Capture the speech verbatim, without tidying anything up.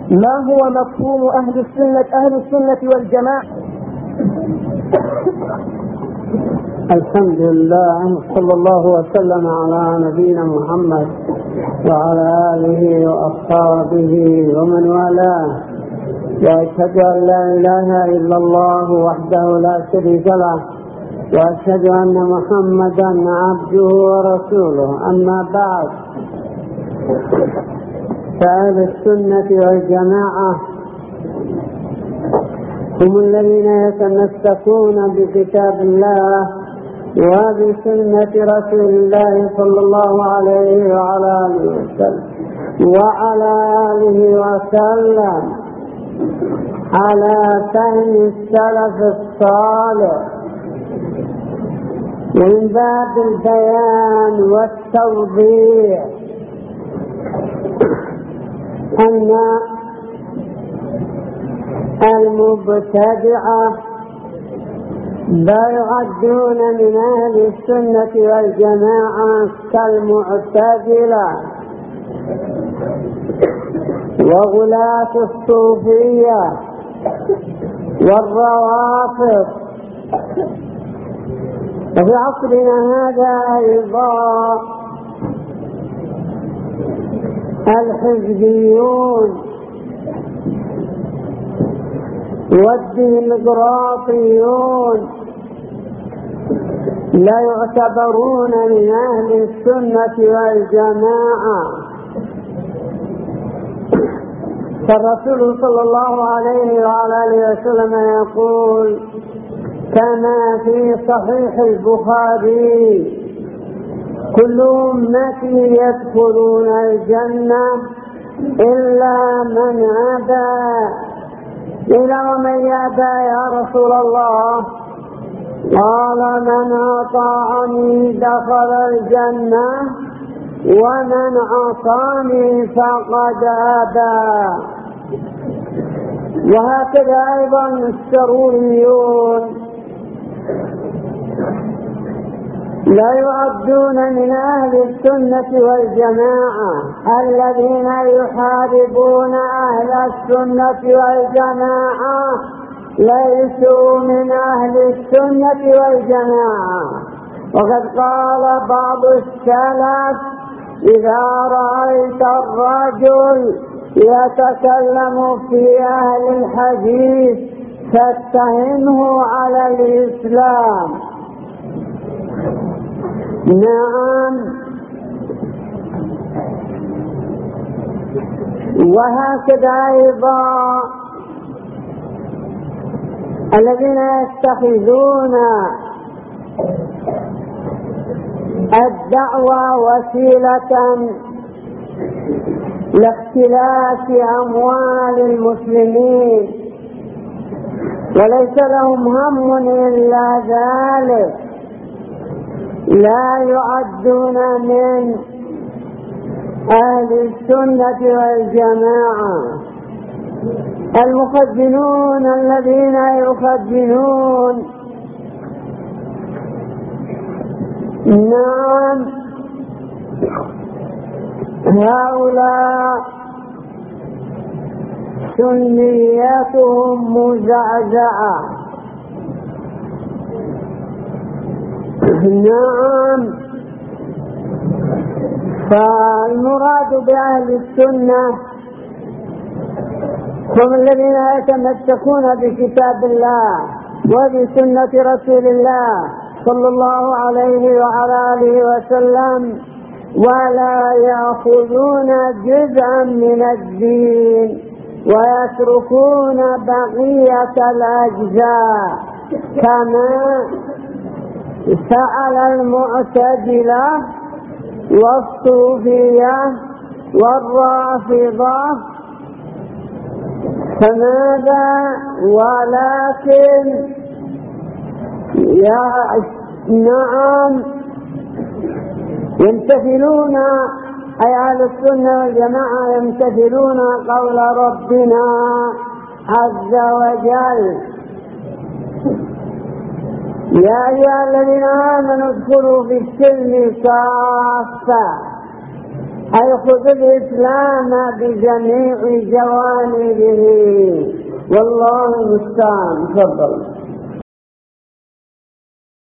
ما هو مفهوم أهل السنة أهل السنة والجماعة؟ الحمد لله، صلى الله وسلم على نبينا محمد وعلى آله وأصحابه ومن والاه، وأشهد أن لا إله إلا الله وحده لا شريك له، وأشهد أن محمدا عبده ورسوله. أما بعد، فأهل السنة والجماعة هم الذين يتمسكون بكتاب الله وبسنة رسول الله صلى الله عليه وعلى آله وسلم وعلى آله وسلم على فهم السلف الصالح، من باب البيان والتوضيح أن المبتدعة لا يعدون من أهل السنة والجماعة كالمعتزلة وغلاة الصوفية والروافض. وفي عصرنا هذا أيضا الحزبيون والديمقراطيون لا يعتبرون من أهل السنة والجماعة. فالرسول صلى الله عليه وعلى آله وسلم يقول كما في صحيح البخاري: كل أمتي يدخلون الجنة إلا من أبى. قيل ومن يأبى يا رسول الله؟ قال من أطاعني دخل الجنة ومن عصاني فقد أبى. وهكذا أيضا السروريون لا يعدون من أهل السنة والجماعة، الذين يحاربون أهل السنة والجماعة ليسوا من أهل السنة والجماعة. وقد قال بعض السلف: إذا رأيت الرجل يتكلم في أهل الحديث فاتهمه على الإسلام. نعم، وهكذا أيضا الذين يتخذون الدعوة وسيلة لاختلاف أموال المسلمين وليس لهم هم إلا ذلك، لا يعدون من أهل السنة والجماعة. المخزنون الذين يخزنون، نعم، هؤلاء سنيتهم مزعزعة. نعم، فالمراد بأهل السنة هم الذين يتمسكون بكتاب الله وبسنة رسول الله صلى الله عليه وعلى آله وسلم، ولا يأخذون جزءا من الدين ويتركون بقية الأجزاء، كما فعل المعتزلة والصوفية والرافضة. فماذا؟ ولكن يا نعم يمتثلون، أي أهل السنة والجماعة يمتثلون قول ربنا عز وجل: يا أيها الذين آمنوا ادخلوا في السلم كافة، أي خذ الإسلام بجميع جوانبه، والله المستعان. تفضل.